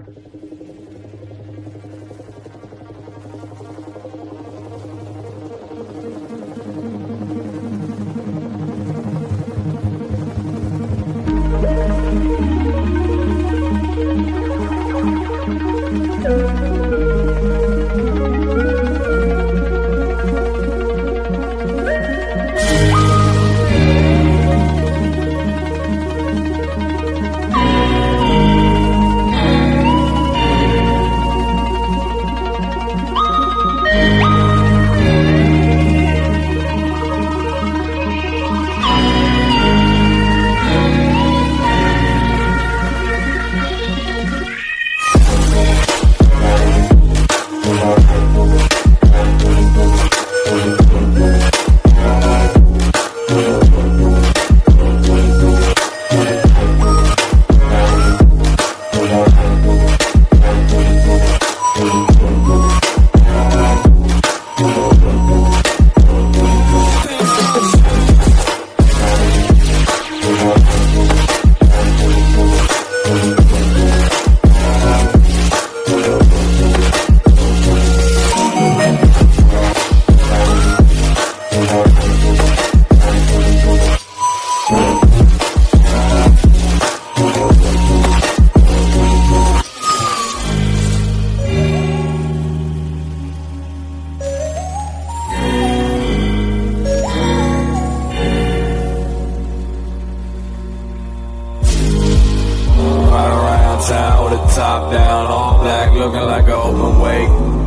Town with the top down, all black, looking like an open wake.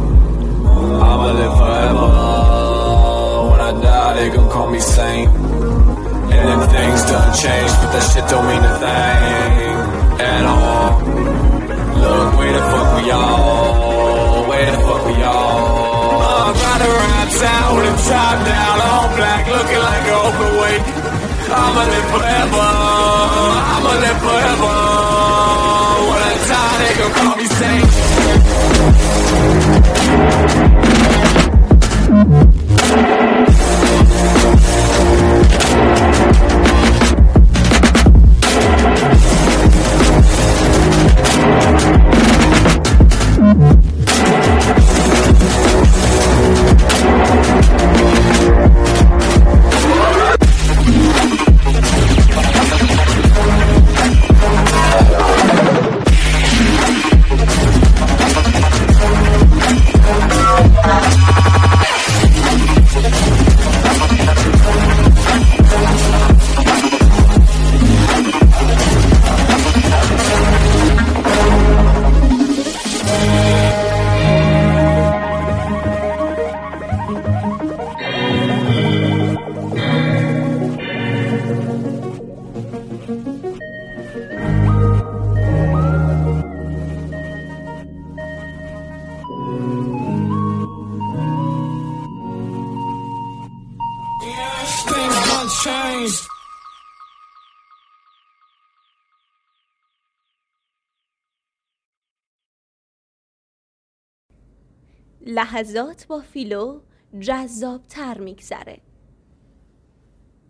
I'ma live forever. When I die, they gon' call me saint. And them things done changed, but that shit don't mean a thing at all. Look, where the fuck we all? Where the fuck we all? I'm riding around town with the top down, all black, looking like an open wake. I'ma live forever. I'ma live forever. When I die, they gon' call me saint. لحظات با فیلو جذاب‌تر میگذره.